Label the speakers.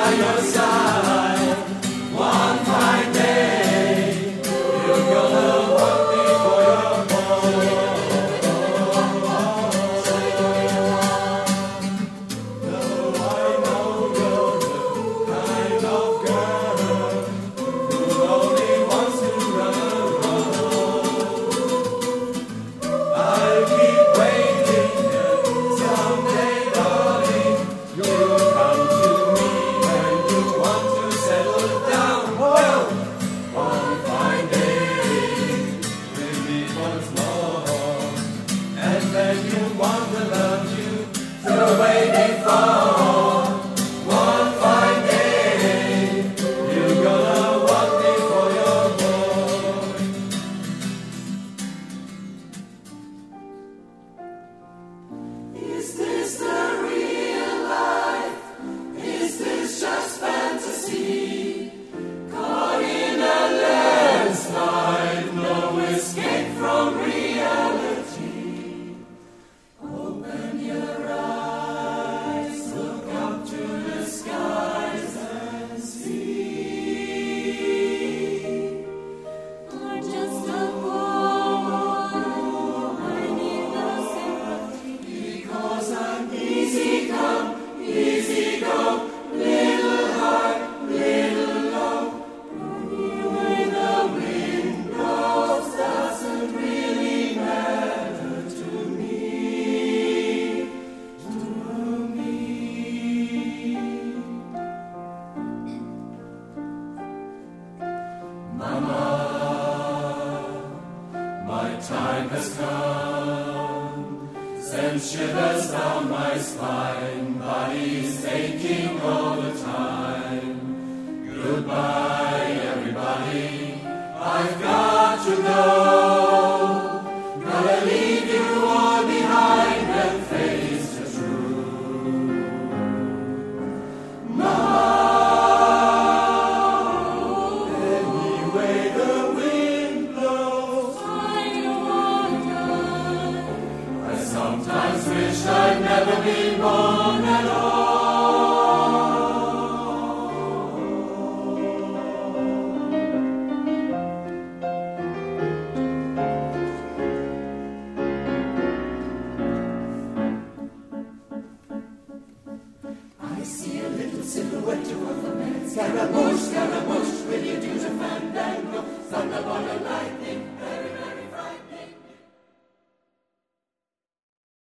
Speaker 1: by your side. One fine day, you're gonna want me for your boy. Though I know you're the kind of girl who only wants to run around, I'll keep waiting, and someday, darling, you'll come to me when you want to settle down. Well, one fine day, we'll meet once more, and then you want the love you threw away before. One fine day, you're gonna want me for your boy. Is this the real life? Is this just fantasy? Caught in a landslide, no escape from reality. Open your eyes, look up to the skies and see.
Speaker 2: I'm just a poor woman. I need the sympathy.
Speaker 1: Because I'm easy come, easy go, little high, little low. Where the wind blows doesn't really matter to me, to me. Mama, my time has come. Send shivers down my spine, body's aching all the time. Goodbye, everybody, I've got to go. Gotta leave you all behind and face the truth. Mama, anyway the wind blows,
Speaker 2: I wonder.
Speaker 1: I sometimes wish I'd never been born at all. I see a little silhouette of a man. Scaramouche, Scaramouche, will you do